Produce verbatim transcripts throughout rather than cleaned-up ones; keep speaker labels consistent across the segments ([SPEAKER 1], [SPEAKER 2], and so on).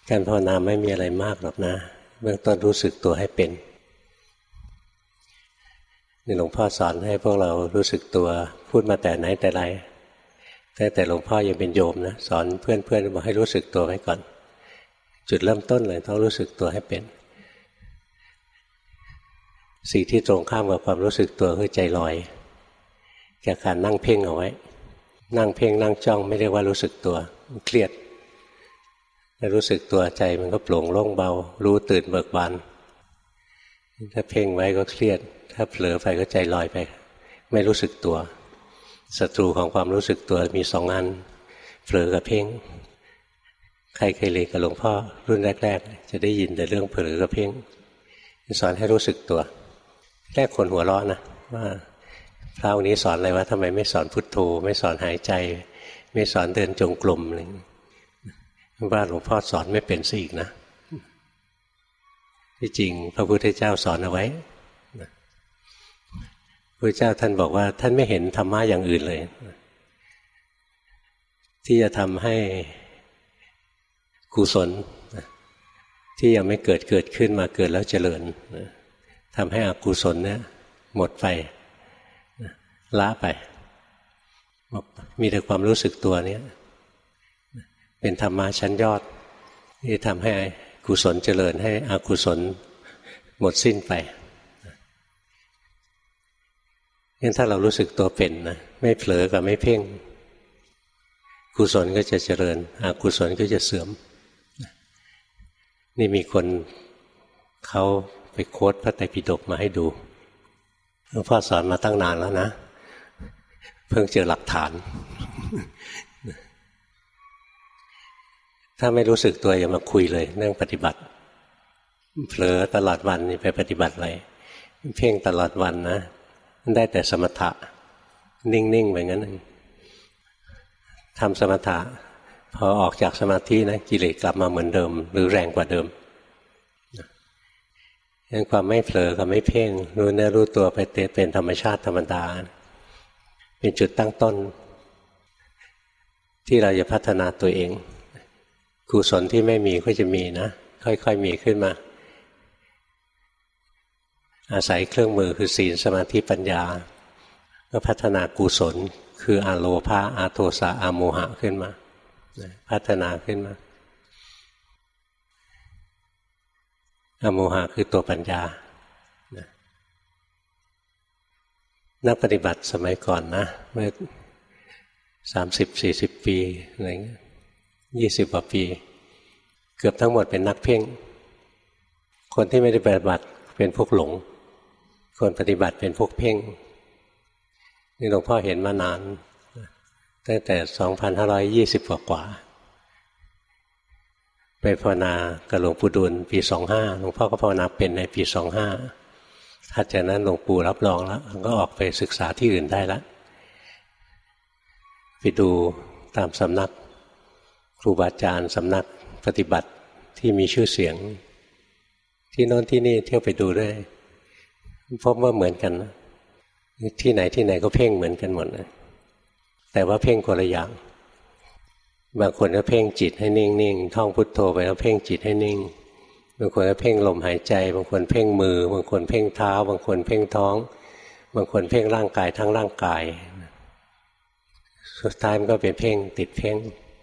[SPEAKER 1] การภาวนาไม่มีอะไรมากหรอกนะเบื้องต้นรู้สึกตัวให้เป็นนี่หลวงพ่อสอนให้พวกเรารู้สึกตัวพูดมาแต่ไหนแต่ไรตั้งแต่หลวงพ่อยังเป็นโยมนะสอนเพื่อนๆบอกให้รู้สึกตัวไว้ก่อนจุดเริ่มต้นเลยต้องรู้สึกตัวให้เป็นสิ่งที่ตรงข้ามกับความรู้สึกตัวคือใจลอยจากการนั่งเพ่งเอาไว้นั่งเพ่งนั่งจ้องไม่เรียกว่ารู้สึกตัวเครียดถ้ารู้สึกตัวใจมันก็โปร่งโล่งเบารู้ตื่นเบิกบานถ้าเพ่งไว้ก็เครียดถ้าเผลอไปก็ใจลอยไปไม่รู้สึกตัวศัตรูของความรู้สึกตัวมีสองอันเผลอกับเพ่งใครเคยเรียนกับหลวงพ่อรุ่นแรกๆจะได้ยินแต่เรื่องเผลอกับเพ่งสอนให้รู้สึกตัวแรกคนหัวเราะนะว่าพระองค์นี้สอนอะไรวะทำไมไม่สอนพุทโธไม่สอนหายใจไม่สอนเดินจงกรมอะไรว่าหลวงพ่อสอนไม่เป็นซะอีกนะที่จริงพระพุทธเจ้าสอนเอาไว้พระเจ้าท่านบอกว่าท่านไม่เห็นธรรมะอย่างอื่นเลยที่จะทำให้กุศลที่ยังไม่เกิดเกิดขึ้นมาเกิดแล้วเจริญทำให้อกุศลเนี่ยหมดไปละไปมีแต่ความรู้สึกตัวนี้เป็นธรรมะชั้นยอดที่ทำให้กุศลเจริญให้อกุศลหมดสิ้นไปงั้นถ้าเรารู้สึกตัวเป็นนะไม่เผลอกับไม่เพ่งกุศลก็จะเจริญอกุศลก็จะเสื่อมนี่มีคนเขาไปโค้ดพระไตรปิฎกมาให้ดูหลวงพ่อสอนมาตั้งนานแล้วนะเพิ่งเจอหลักฐานถ้าไม่รู้สึกตัวอย่ามาคุยเลยเรื่องปฏิบัติเผลอตลอดวันนี่ไปปฏิบัติอะไรเพ่งตลอดวันนะได้แต่สมถะนิ่งๆไปงั้นทำสมถะพอออกจากสมาธินะกิเลสกลับมาเหมือนเดิมหรือแรงกว่าเดิมงั้นความไม่เผลอกับไม่เพ่งรู้เนื้อรู้ตัวไปเป็นธรรมชาติธรรมดาเป็นจุดตั้งต้นที่เราจะพัฒนาตัวเองกุศลที่ไม่มีก็จะมีนะค่อยๆมีขึ้นมาอาศัยเครื่องมือคือศีลสมาธิปัญญาก็พัฒนากุศลคืออโลภะอโทสะอโมหะขึ้นมาพัฒนาขึ้นมาอโมหะคือตัวปัญญานักปฏิบัติสมัยก่อนนะเมื่อสามสิบสี่สิบปีอะไรเงี้ยยี่สิบกว่าปีเกือบทั้งหมดเป็นนักเพ่งคนที่ไม่ได้ปฏิบัติเป็นพวกหลงคนปฏิบัติเป็นพวกเพ่งนี่หลวงพ่อเห็นมานานตั้งแต่สองพันห้าร้อยยี่สิบกว่าไปภาวนากับหลวงปู่ดูลปีสองห้าหลวงพ่อก็ภาวนาเป็นในปีสองห้าถัดจากนั้นหลวงปู่รับรองแล้วก็ออกไปศึกษาที่อื่นได้แล้วไปดูตามสำนักครูบาอาจารย์สำนักปฏิบัติที่มีชื่อเสียงที่โน้นที่นี่เที่ยวไปดูด้วยพบว่าเหมือนกันนะที่ไหนที่ไหนก็เพ่งเหมือนกันหมดนะแต่ว่าเพ่งคนละอย่างบางคนก็เพ่งจิตให้นิ่งๆท่องพุทโธไปแล้วเพ่งจิตให้นิ่งบางคนก็เพ่งลมหายใจบางคนเพ่งมือบางคนเพ่งเท้าบางคนเพ่งท้องบางคนเพ่งร่างกายทั้งร่างกายสุดท้ายมันก็เป็นเพ่งติดเพ่ง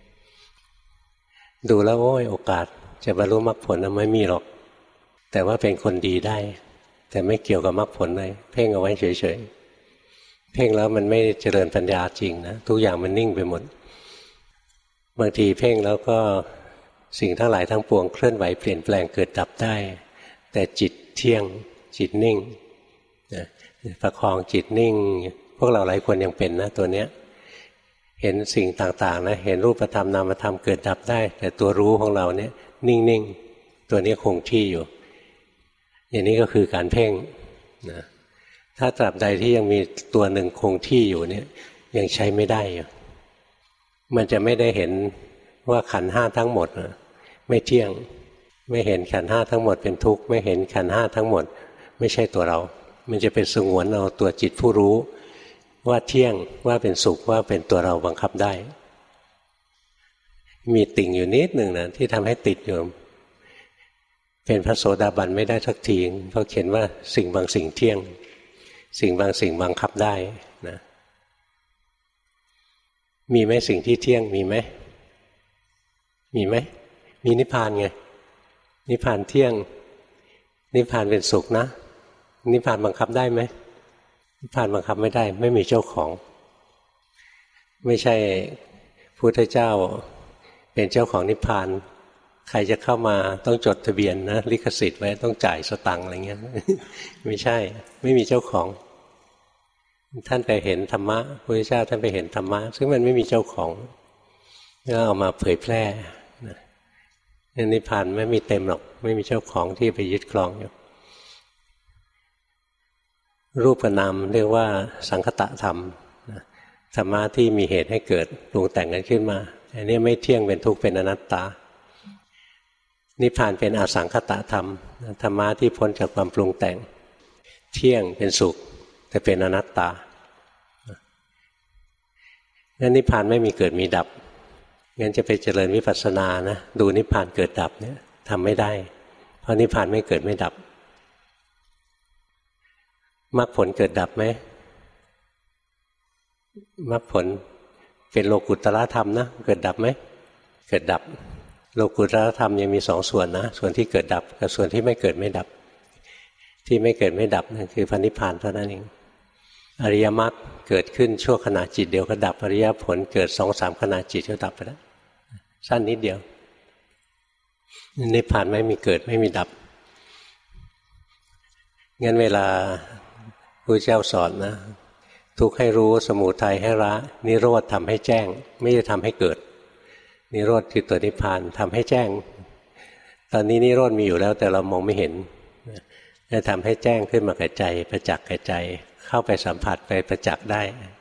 [SPEAKER 1] ดูแล้วโอ้ยโอกาสจะบรรลุมรรคผลไม่มีหรอกแต่ว่าเป็นคนดีได้แต่ไม่เกี่ยวกับมรรคผลเลยเพ่งเอาไว้เฉยๆเพ่งแล้วมันไม่เจริญปัญญาจริงนะทุกอย่างมันนิ่งไปหมดบางทีเพ่งแล้วก็สิ่งทั้งหลายทั้งปวงเคลื่อนไหวเปลี่ยนแปลงเกิดดับได้แต่จิตเที่ยงจิตนิ่งนะประคองจิตนิ่งพวกเราหลายคนยังเป็นนะตัวเนี้ยเห็นสิ่งต่างๆนะเห็นรูปธรรมนามธรรมเกิดดับได้แต่ตัวรู้ของเราเนี่ยนิ่งๆตัวนี้คงที่อยู่อย่างนี้ก็คือการเพ่งนะถ้าตราบใดที่ยังมีตัวหนึ่งคงที่อยู่เนี่ยยังใช้ไม่ได้อยู่มันจะไม่ได้เห็นว่าขันธ์ห้าทั้งหมดนะไม่เที่ยงไม่เห็นขันธ์ห้าทั้งหมดเป็นทุกข์ไม่เห็นขันธ์ห้าทั้งหมดไม่ใช่ตัวเรามันจะเป็นสงวนเอาตัวจิตผู้รู้ว่าเที่ยงว่าเป็นสุขว่าเป็นตัวเราบังคับได้มีติ่งอยู่นิดหนึ่งนะที่ทำให้ติดอยู่เป็นพระโสดาบันไม่ได้สักทีเพราะเขียนว่าสิ่งบางสิ่งเที่ยงสิ่งบางสิ่งบังคับได้นะมีไหมสิ่งที่เที่ยงมีไหมมีไหมมีนิพพานไงนิพพานเที่ยงนิพพานเป็นสุขนะนิพพานบังคับได้ไหมนิพพานบังคับไม่ได้ไม่มีเจ้าของไม่ใช่พุทธเจ้าเป็นเจ้าของนิพพานใครจะเข้ามาต้องจดทะเบียนนะลิขสิทธิ์ไว้ต้องจ่ายสตังค์อะไรเงี้ยไม่ใช่ไม่มีเจ้าของท่านไปเห็นธรรมะพระพุทธเจ้าท่านไปเห็นธรรมะซึ่งมันไม่มีเจ้าของแล้วเอามาเผยแพร่นะนิพพานไม่มีเต็มหรอกไม่มีเจ้าของที่ไปยึดครองอยู่รูปกับนามเรียกว่าสังคตะธรรมธรรมะที่มีเหตุให้เกิดปรุงแต่งกันขึ้นมาอันนี้ไม่เที่ยงเป็นทุกข์เป็นอนัตตานิพพานเป็นอสังคตะธรรมธรรมะที่พ้นจากความปรุงแต่งเที่ยงเป็นสุขแต่เป็นอนัตตางั้นนิพพานไม่มีเกิดมีดับงั้นจะไปเจริญวิปัสสนานะดูนิพพานเกิดดับเนี่ยทำไม่ได้เพราะนิพพานไม่เกิดไม่ดับมรรคผลเกิดดับไหมมรรคผลเป็นโลกุตตรธรรมนะเกิดดับไหมเกิดดับโลกุตตรธรรมยังมีสองส่วนนะส่วนที่เกิดดับกับส่วนที่ไม่เกิดไม่ดับที่ไม่เกิดไม่ดับนั่นคือพระนิพพานเท่านั้นเองอริยมรรคเกิดขึ้นชั่วขณะจิตเดียวก็ดับอริยผลเกิดสองสามขณะจิตก็ดับไปแล้วสั้นนิดเดียวนิพพานไม่มีเกิดไม่มีดับงั้นเวลาพระเจ้าสอนนะทุกข์ให้รู้สมุทัยให้ละนิโรธทำให้แจ้งไม่ได้ทำให้เกิดนิโรธคือตัวนิพพานทำให้แจ้งตอนนี้นิโรธมีอยู่แล้วแต่เรามองไม่เห็นจะทำให้แจ้งขึ้นมาแก่ใจประจักษ์แก่ใจเข้าไปสัมผัสไปประจักษ์ได้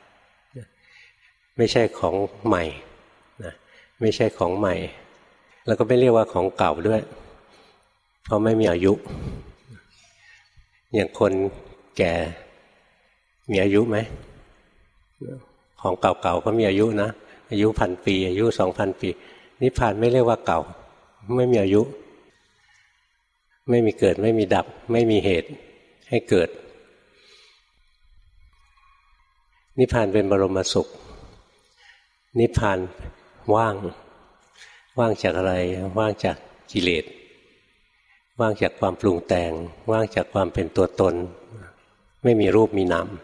[SPEAKER 1] ไม่ใช่ของใหม่นะไม่ใช่ของใหม่แล้วก็ไม่เรียกว่าของเก่าด้วยเพราะไม่มีอายุอย่างคนแก่มีอายุไหมของเก่าๆก็มีอายุนะอายุพันปีอายุสองพันปีนิพพานไม่เรียกว่าเก่าไม่มีอายุไม่มีเกิดไม่มีดับไม่มีเหตุให้เกิดนิพพานเป็นบรมสุขนิพพานว่างว่างจากอะไรว่างจากกิเลสว่างจากความปรุงแต่งว่างจากความเป็นตัวตนไม่มีรูปมีนาม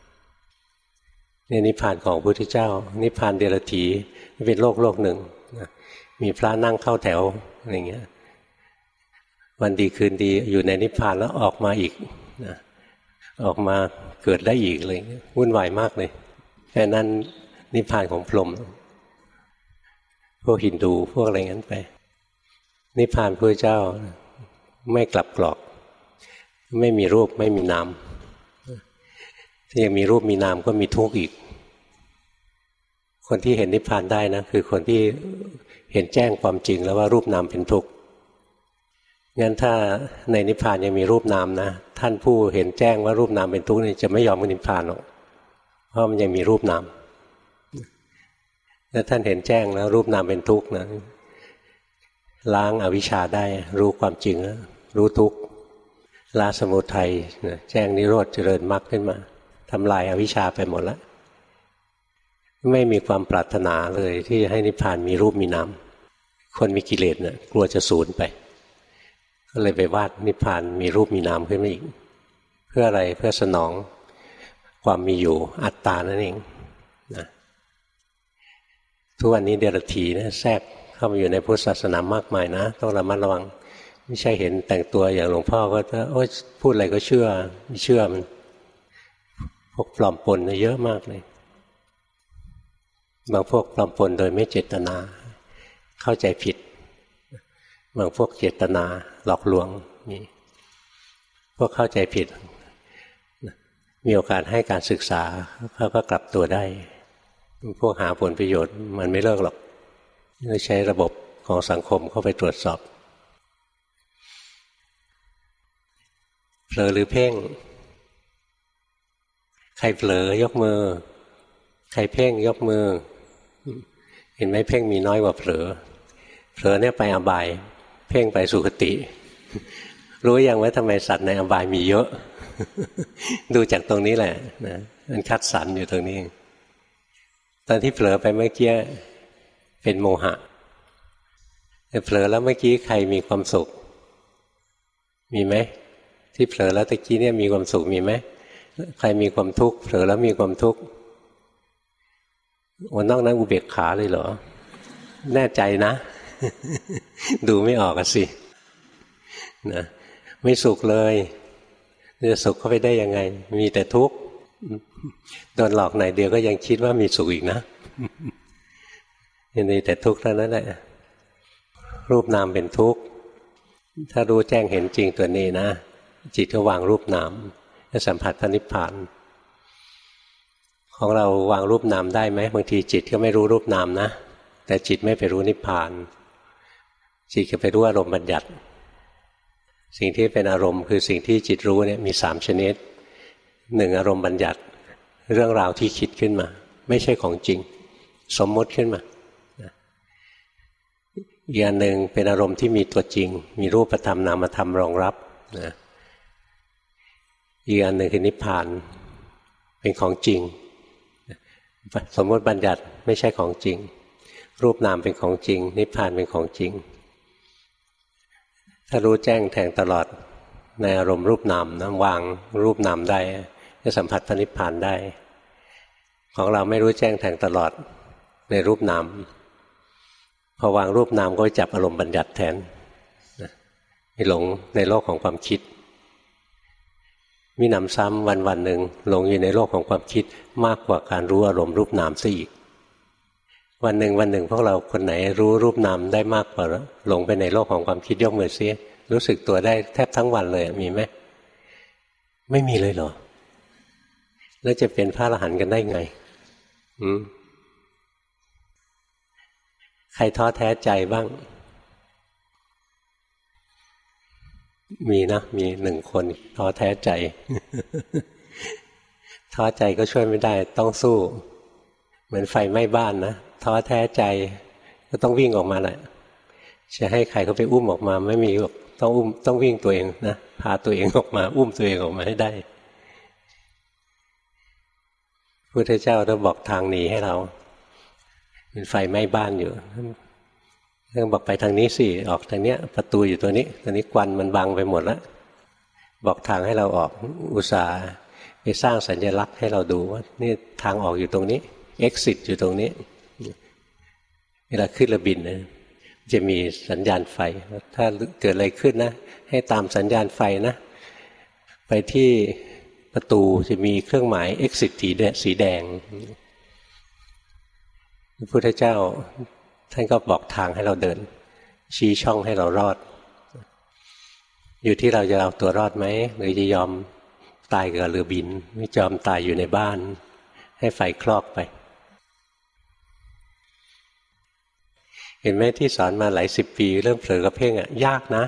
[SPEAKER 1] นี่นิพพานของพระพุทธเจ้านิพพานเดรัจฉีเป็นโลกโลกหนึ่งมีพระนั่งเข้าแถวอะไรเงี้ยวันดีคืนดีอยู่ในนิพพานแล้วออกมาอีกนะออกมาเกิดได้อีกเลยวุ่นวายมากเลยแค่นั้นนิพพานของพรหมพวกฮินดูพวกอะไรงั้นไปนิพพานพระเจ้าไม่กลับกรอกไม่มีรูปไม่มีนามถ้ายังมีรูปมีนามก็มีทุกข์อีกคนที่เห็นนิพพานได้นะคือคนที่เห็นแจ้งความจริงแล้วว่ารูปนามเป็นทุกข์งั้นถ้าในนิพพานยังมีรูปนามนะท่านผู้เห็นแจ้งว่ารูปนามเป็นทุกข์นี่จะไม่ยอมนิพพานหรอกเพราะมันยังมีรูปนามแล้วท่านเห็นแจ้งแล้วรูปนามเป็นทุกข์นะล้างอวิชชาได้รู้ความจริงแล้วรู้ทุกข์ละสมุทัยแจ้งนิโรธเจริญมรรคขึ้นมาทำลายอวิชชาไปหมดแล้วไม่มีความปรารถนาเลยที่ให้นิพพานมีรูปมีนามคนมีกิเลสเนี่ยกลัวจะสูญไปก็เลยไปวาดนิพพานมีรูปมีนามขึ้นมาอีกเพื่ออะไรเพื่อสนองความมีอยู่อัตตานั่นเองนะทุกวันนี้เดรัจฉีนะแทรกเข้ามาอยู่ในพุทธศาสนามากมายนะต้องระมัดระวังไม่ใช่เห็นแต่งตัวอย่างหลวงพ่อก็จะโอ๊ยพูดอะไรก็เชื่อไม่เชื่อมันพวกปลอมปนเยอะมากเลยบางพวกปลอมปนโดยไม่เจตนาเข้าใจผิดบางพวกเจตนาหลอกลวงนี่พวกเข้าใจผิดมีโอกาสให้การศึกษาเขาก็กลับตัวได้พวกหาผลประโยชน์มันไม่เลิกหรอกต้องใช้ระบบของสังคมเข้าไปตรวจสอบเผลอหรือเพ่งใครเผลอยกมือใครเพ่งยกมือเห็นไหมเพ่งมีน้อยกว่าเผลอเผลอเนี่ยไปอบายเพ่งไปสุคติรู้ยังว่าทำไมสัตว์ในอบายมีเยอะดูจากตรงนี้แหละนะมันคัดสรรอยู่ตรงนี้ตอนที่เผลอไปเมื่อกี้เป็นโมหะแต่เผลอแล้วเมื่อกี้ใครมีความสุขมีไหมที่เผลอแล้วตะกี้เนี่ยมีความสุขมีไหมใครมีความทุกข์เผลอแล้วมีความทุกข์วันนอกนั้นอุเบกขาเลยเหรอแน่ใจนะ ดูไม่ออกอะสินะไม่สุขเลยจะสุขเข้าไปได้ยังไงมีแต่ทุกข์โดนหลอกหน่อยเดียวก็ยังคิดว่ามีสุขอีกนะยังมีแต่ทุกข์เท่านั้นแหละรูปนามเป็นทุกข์ถ้ารู้แจ้งเห็นจริงตัวนี้นะจิตก็วางรูปนามจะสัมผัสพระนิพพานของเราวางรูปนามได้ไหมบางทีจิตก็ไม่รู้รูปนามนะแต่จิตไม่ไปรู้นิพพานจิตก็ไปรู้อารมณ์บัญญัติสิ่งที่เป็นอารมณ์คือสิ่งที่จิตรู้เนี่ยมีสามชนิดหนึ่งอารมณ์บัญญัติเรื่องราวที่คิดขึ้นมาไม่ใช่ของจริงสมมติขึ้นมาอีกอันหนึ่งเป็นอารมณ์ที่มีตัวจริงมีรูปธรรมนามธรรมรองรับนะอีกอันหนึ่งคือนิพพานเป็นของจริงสมมติบัญญัติไม่ใช่ของจริงรูปนามเป็นของจริงนิพพานเป็นของจริงถ้ารู้แจ้งแทงตลอดในอารมณ์รูปนามนะวางรูปนามได้จะสัมผัสพระนิพพานได้ของเราไม่รู้แจ้งแทงตลอดในรูปนามพอวางรูปนามก็จับอารมณ์บัญญัติแทนไม่หลงในโลกของความคิดมีหนำซ้ำวันวันหนึ่งหลงอยู่ในโลกของความคิดมากกว่าการรู้อารมณ์รูปนามซะอีกวันหนึ่งวันหนึ่งพวกเราคนไหนรู้รูปนามได้มากกว่าหลงไปในโลกของความคิดยกมือซิรู้สึกตัวได้แทบทั้งวันเลยมีไหมไม่มีเลยเหรอแล้วจะเป็นพระอรหันต์กันได้ไงอืมใครท้อแท้ใจบ้างมีนะมีหนึ่งคนท้อแท้ใจ ท้อใจก็ช่วยไม่ได้ต้องสู้เหมือนไฟไหม้บ้านนะท้อแท้ใจก็ต้องวิ่งออกมาแหละจะให้ใครเขาไปอุ้มออกมาไม่มีหรอกต้องอุ้มต้องวิ่งตัวเองนะพาตัวเองออกมาอุ้มตัวเองออกมาให้ได้พุทธเจ้าต้องบอกทางหนีให้เราเป็นไฟไหม้บ้านอยู่ต้องบอกไปทางนี้สิออกทางเนี้ยประตูอยู่ตัวนี้ตอนนี้ควันมันบังไปหมดแล้วบอกทางให้เราออกอุตส่าห์ไปสร้างสัญลักษณ์ให้เราดูว่านี่ทางออกอยู่ตรงนี้ exit อยู่ตรงนี้เวลาขึ้นระบินนะจะมีสัญญาณไฟถ้าเกิดอะไรขึ้นนะให้ตามสัญญาณไฟนะไปที่ประตูจะมีเครื่องหมาย exit สีแดงพระพุทธเจ้าท่านก็บอกทางให้เราเดินชี้ช่องให้เรารอดอยู่ที่เราจะเอาตัวรอดไหมหรือจะยอมตายกับเรือบินไม่ยอมตายอยู่ในบ้านให้ไฟคลอกไปเห็นไหมที่สอนมาหลายสิบปีเรื่องเผลอกับเพ่งอ่ะยากนะ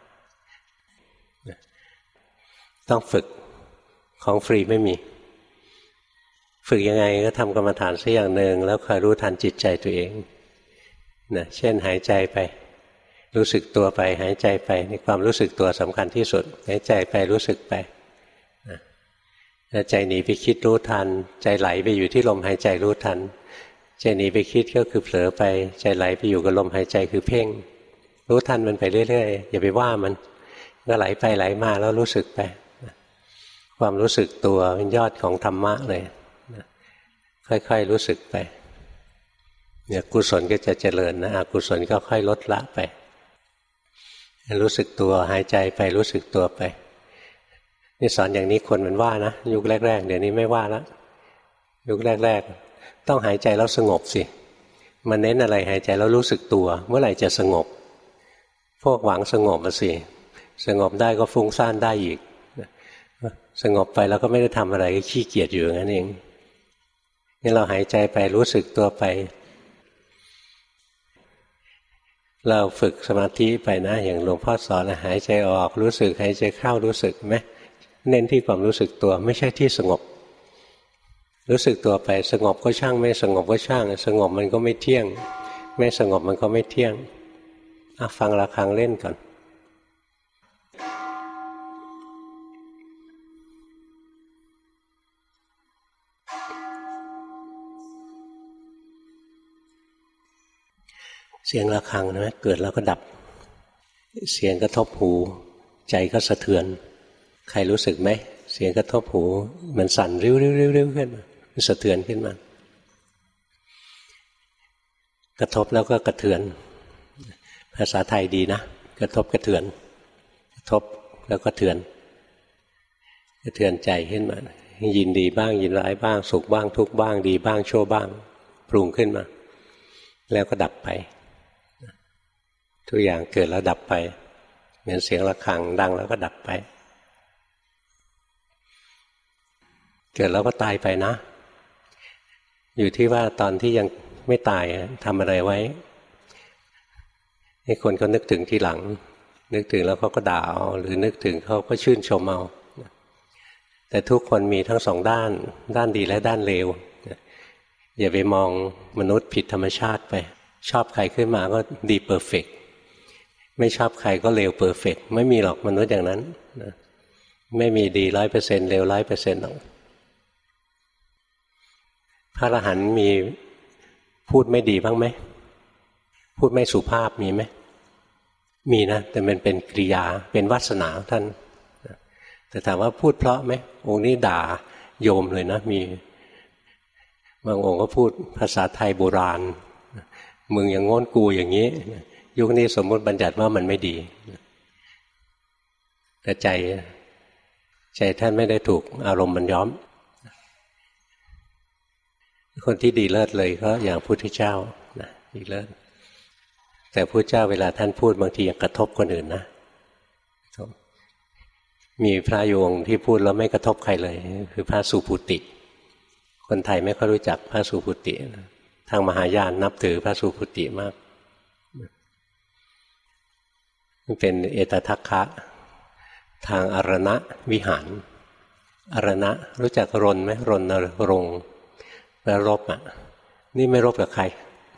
[SPEAKER 1] ต้องฝึกของฟรีไม่มีฝึกยังไงก็ทำกรรมฐานสักอย่างหนึ่งแล้วคอยรู้ทันจิตใจตัวเองนะเช่นหายใจไปรู้สึกตัวไปหายใจไปในความรู้สึกตัวสำคัญที่สุดหายใจไปรู้สึกไปนะใจหนีไปคิดรู้ทันใจไหลไปอยู่ที่ลมหายใจรู้ทันใจหนีไปคิดก็คือเผลอไปใจไหลไปอยู่กับลมหายใจคือเพ่งรู้ทันมันไปเรื่อยๆอย่าไปว่ามันก็ไหลไปไหลมาแล้วรู้สึกไปความรู้สึกตัวเป็นยอดของธรรมะเลยค่อยๆรู้สึกไปเนี่ยกุศลก็จะเจริญนะอกุศลก็ค่อยลดละไปรู้สึกตัวหายใจไปรู้สึกตัวไปนี่สอนอย่างนี้คนมันว่านะยุคแรกๆเดี๋ยวนี้ไม่ว่าแล้วยุคแรกๆต้องหายใจแล้วสงบสิมันเน้นอะไรหายใจแล้วรู้สึกตัวเมื่อไหร่จะสงบพวกหวังสงบมาสิสงบได้ก็ฟุ้งซ่านได้อีกสงบไปแล้วก็ไม่ได้ทำอะไรก็ขี้เกียจอยู่อย่างนั้นเองนี่เราหายใจไปรู้สึกตัวไปเราฝึกสมาธิไปนะอย่างหลวงพ่อสอนนะหายใจออกรู้สึกหายใจเข้ารู้สึกไหมเน้นที่ความรู้สึกตัวไม่ใช่ที่สงบรู้สึกตัวไปสงบก็ช่างไม่สงบก็ช่างสงบมันก็ไม่เที่ยงไม่สงบมันก็ไม่เที่ยงฟังระฆังเล่นก่อนเสียงระฆังนะเกิดแล้วก็ดับเสียงกระทบหูใจก็สะเทือนใครรู้สึกไหมเสียงกระทบหูมันสั่นริ้วๆๆๆขึ้นมามันสะเทือนขึ้นมากระทบแล้วก็กระเทือนภาษาไทยดีนะกระทบกระเทือนกระทบแล้วก็เทือนกระเทือนใจขึ้นมายินดีบ้างยินร้ายบ้างสุขบ้างทุกข์บ้างดีบ้างชั่วบ้างปรุงขึ้นมาแล้วก็ดับไปทุกอย่างเกิดแล้วดับไปเหมือนเสียงระฆังดังแล้วก็ดับไปเกิดแล้วก็ตายไปนะอยู่ที่ว่าตอนที่ยังไม่ตายทำอะไรไว้ให้คนเขานึกถึงทีหลังนึกถึงแล้วเขาก็ด่าเอาหรือนึกถึงเขาก็ชื่นชมเอาแต่ทุกคนมีทั้งสองด้านด้านดีและด้านเลวอย่าไปมองมนุษย์ผิดธรรมชาติไปชอบใครขึ้นมาก็ดีเพอร์เฟกต์ไม่ชอบใครก็เลวเพอร์เฟกต์ไม่มีหรอกมนุษย์อย่างนั้นนะไม่มีดีร้อยเปอร์เซ็นต์เลวร้อยเปอร์เซ็นต์หรอกพระอรหันต์มีพูดไม่ดีบ้างไหมพูดไม่สุภาพมีไหมมีนะแต่มันเป็นกริยาเป็นวาสนาท่านแต่ถามว่าพูดเพราะไหมองค์นี้ด่าโยมเลยนะมีบางองค์ก็พูดภาษาไทยโบราณมึงอย่างง้นกูอย่างนี้ยุคนี้สมมติบัญญัติว่ามันไม่ดีแต่ใจใจท่านไม่ได้ถูกอารมณ์มันย้อมคนที่ดีเลิศเลยก็อย่างพุทธเจ้านะดีเลิศแต่พุทธเจ้าเวลาท่านพูดบางทียังกระทบคนอื่นนะมีพระโยงที่พูดแล้วไม่กระทบใครเลยคือพระสุภูติคนไทยไม่ค่อยรู้จักพระสุภูติทางมหายานนับถือพระสุภูติมากเป็นเอตทัคคะทางอรณะวิหารอรณะรู้จักรณไหมรณรงค์แปลรบอ่ะนี่ไม่รบกับใคร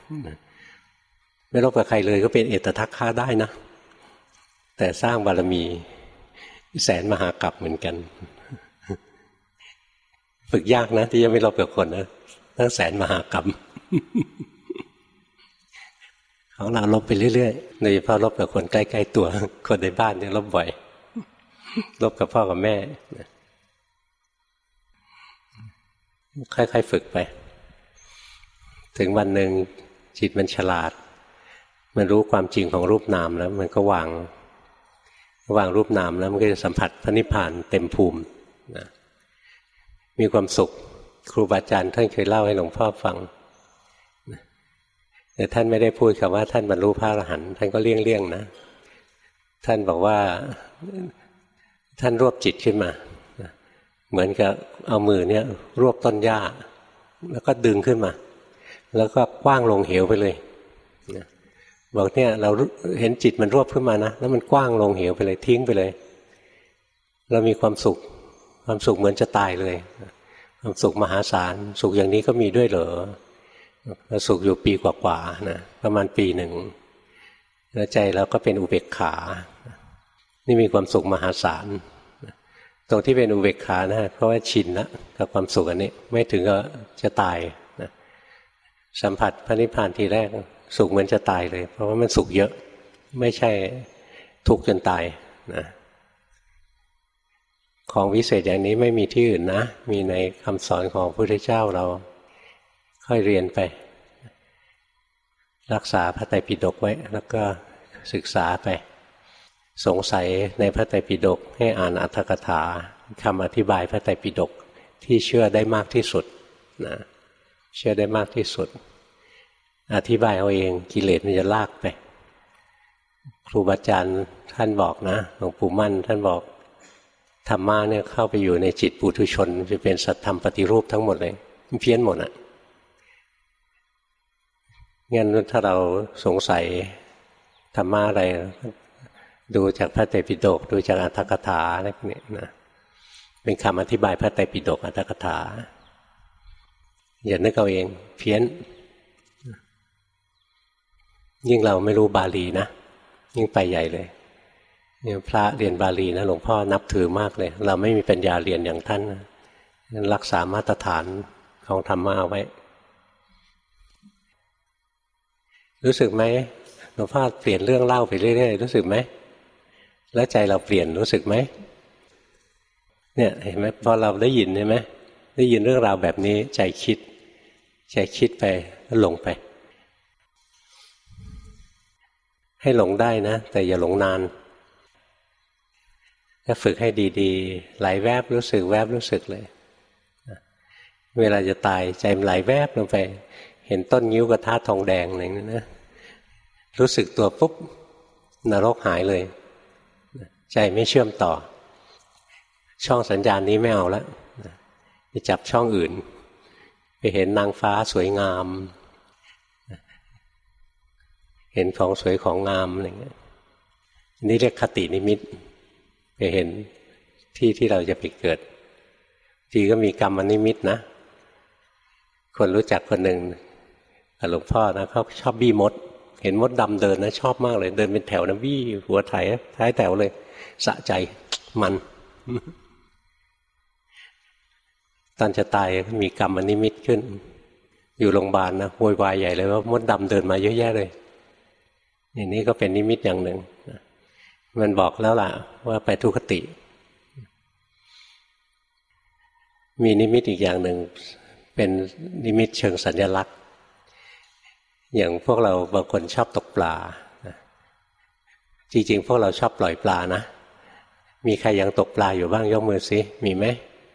[SPEAKER 1] ไม่รบกับใครเลยก็เป็นเอตทัคคะได้นะแต่สร้างบารมีแสนมหากัปเหมือนกันฝึกยากนะที่จะไม่รบกับคนนะตั้งแสนมหากัปของเราลบไปเรื่อยๆโดยเฉพาะลบกับคนใกล้ๆตัวคนในบ้านเนี่ยลบบ่อยลบกับพ่อกับแม่ค่อยๆฝึกไปถึงวันหนึ่งจิตมันฉลาดมันรู้ความจริงของรูปนามแล้วมันก็วางวางรูปนามแล้วมันก็จะสัมผัสพระนิพพานเต็มภูมินะมีความสุขครูบาอาจารย์ท่านเคยเล่าให้หลวงพ่อฟังแต่ท่านไม่ได้พูดคำว่าท่านบรรลุพระอรหันต์ท่านก็เลี่ยงๆนะท่านบอกว่าท่านรวบจิตขึ้นมาเหมือนกับเอามือเนี่ยรวบต้นหญ้าแล้วก็ดึงขึ้นมาแล้วก็กว้างลงเหวไปเลยบอกเนี่ยเราเห็นจิตมันรวบขึ้นมานะแล้วมันกว้างลงเหวไปเลยทิ้งไปเลยเรามีความสุขความสุขเหมือนจะตายเลยความสุขมหาศาลสุขอย่างนี้ก็มีด้วยเหรอเราสุขอยู่ปีกว่าๆนะประมาณปีหนึ่งแล้วใจเราก็เป็นอุเบกขานี่มีความสุขมหาศาลตรงที่เป็นอุเบกขานะเพราะว่าชินละกับความสุขอันนี้ไม่ถึงก็จะตายนะสัมผัสพระนิพพานทีแรกสุขเหมือนจะตายเลยเพราะว่ามันสุขเยอะไม่ใช่ทุกข์จนตายนะของวิเศษอย่างนี้ไม่มีที่อื่นนะมีในคำสอนของพระพุทธเจ้าเราค่อยเรียนไปรักษาพระไตรปิฎกไว้แล้วก็ศึกษาไปสงสัยในพระไตรปิฎกให้อ่านอรรถกถาคำอธิบายพระไตรปิฎกที่เชื่อได้มากที่สุดนะเชื่อได้มากที่สุดอธิบายเอาเองกิเลสมันจะลากไปครูบาอาจารย์ท่านบอกนะหลวงปู่มั่นท่านบอกธรรมะเนี่ยเข้าไปอยู่ในจิตปุถุชนจะเป็นสัตธรรมปฏิรูปทั้งหมดเลยเพี้ยนหมดอ่ะงั้นถ้าเราสงสัยธรรมะอะไรดูจากพระไตรปิฎกดูจากอรรถกถาอะไรพวกนี้นะเป็นคำอธิบายพระไตรปิฎกอรรถกถาอย่านึกเอาเองเพี้ยนยิ่งเราไม่รู้บาลีนะยิ่งไปใหญ่เลยเนี่ยพระเรียนบาลีนะหลวงพ่อนับถือมากเลยเราไม่มีปัญญาเรียนอย่างท่านนะรักษามาตรฐานของธรรมะเอาไว้รู้สึกไหมหลวงพ่อเปลี่ยนเรื่องเล่าไปเรื่อยๆรู้สึกไหมแล้วใจเราเปลี่ยนรู้สึกไหมเนี่ยเห็นไหมพอเราได้ยินใช่ไหมได้ยินเรื่องราวแบบนี้ใจคิดใจคิดไปก็หลงไปให้หลงได้นะแต่อย่าหลงนานถ้าฝึกให้ดีๆไหลแวบรู้สึกแวบรู้สึกเลยเวลาจะตายใจมันไหลแวบลงไปเห็นต้นงิ้วกระทะทองแดงอะไรอย่างนี้นะรู้สึกตัวปุ๊บนรกหายเลยใจไม่เชื่อมต่อช่องสัญญาณนี้ไม่เอาแล้วไปจับช่องอื่นไปเห็นนางฟ้าสวยงามเห็นของสวยของงามอะไรเงี้ยนี่เรียกคตินิมิตไปเห็นที่ที่เราจะไปเกิดทีก็มีกรรมนิมิตนะคนรู้จักคนหนึ่งหลวงพ่อนะเขาชอบบี้มดเห็นมดดำเดินนะชอบมากเลยเดินเป็นแถวนะบี้หัวไถท้ายแถวเลยสะใจมันตอนจะตายมีกรรมนิมิตขึ้นอยู่โรงพยาบาลนะโวยวายใหญ่เลยว่ามดดำเดินมาเยอะแยะเลยอย่างนี้ก็เป็นนิมิตอย่างหนึ่งมันบอกแล้วล่ะว่าไปทุกขติมีนิมิตอีกอย่างหนึ่งเป็นนิมิตเชิงสัญลักษณ์อย่างพวกเราบางคนชอบตกปลาจริงๆพวกเราชอบปล่อยปลานะมีใครยังตกปลาอยู่บ้างยกมือสิมีไหม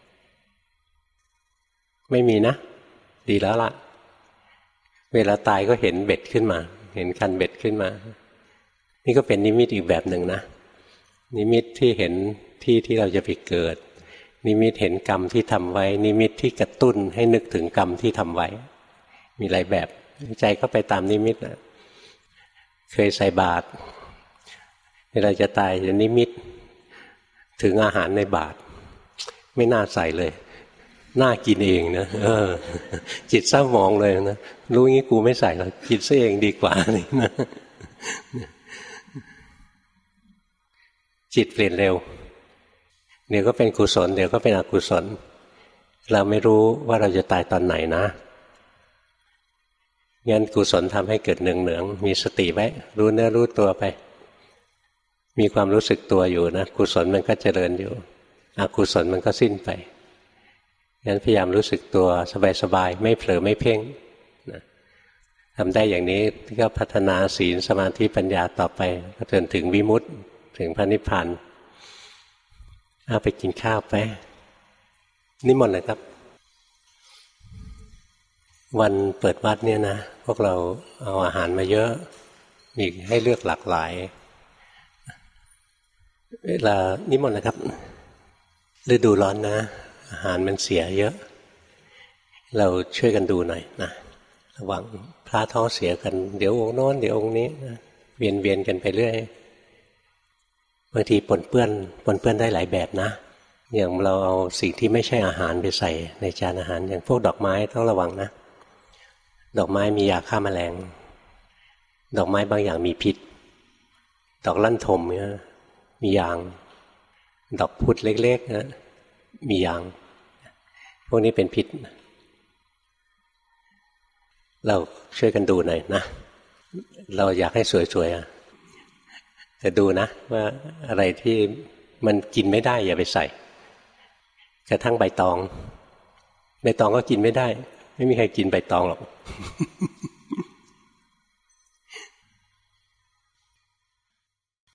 [SPEAKER 1] ไม่มีนะดีแล้วล่ะเวลาตายก็เห็นเบ็ดขึ้นมาเห็นคันเบ็ดขึ้นมานี่ก็เป็นนิมิตอีกแบบหนึ่งนะนิมิตที่เห็นที่ที่เราจะไปเกิดนิมิตเห็นกรรมที่ทำไว้นิมิตที่กระตุ้นให้นึกถึงกรรมที่ทำไว้มีหลายแบบใจก็ไปตามนิมิตนะเคยใส่บาตรเวลาจะตายจะนิมิตถึงอาหารในบาตรไม่น่าใส่เลยน่ากินเองนะเออจิตเศร้าหมองเลยนะรู้งี้กูไม่ใส่หรอกกินซะเองดีกว่านี่นะจิตเปลี่ยนเร็วเดี๋ยวก็เป็นกุศลเดี๋ยวก็เป็นอกุศลเราไม่รู้ว่าเราจะตายตอนไหนนะงั้นกุศลทำให้เกิดเนืองๆมีสติไว้รู้เนื้อรู้ตัวไปมีความรู้สึกตัวอยู่นะกุศลมันก็เจริญอยู่อกุศลมันก็สิ้นไปงั้นพยายามรู้สึกตัวสบายๆไม่เผลอไม่เพ่งนะทำได้อย่างนี้ก็พัฒนาศีลสมาธิปัญญาต่อไปก็จนถึงวิมุตติถึงพระนิพพานเอาไปกินข้าวไปนิมนต์เลยครับวันเปิดวัดเนี่ยนะพวกเราเอาอาหารมาเยอะมีให้เลือกหลากหลายเวลานิมนต์นะครับฤดูร้อนนะอาหารมันเสียเยอะเราช่วยกันดูหน่อยนะระวังพระท้องเสียกันเดี๋ยวองค์โน้นเดี๋ยวองค์นี้นะเวียนเวียนกันไปเรื่อยบางทีปนเปื้อนปนเปื้อนได้หลายแบบนะอย่างเราเอาสิ่งที่ไม่ใช่อาหารไปใส่ในจานอาหารอย่างพวกดอกไม้ต้องระวังนะดอกไม้มียาฆ่าแมลงดอกไม้บางอย่างมีพิษดอกลั่นทมเนี่ยมียางดอกพุดเล็กๆนะมียางพวกนี้เป็นพิษเราช่วยกันดูหน่อยนะเราอยากให้สวยๆอ่ะแต่ดูนะว่าอะไรที่มันกินไม่ได้อย่าไปใส่กระทั่งใบตองใบตองก็กินไม่ได้ไม่มีใครกินใบตองหรอก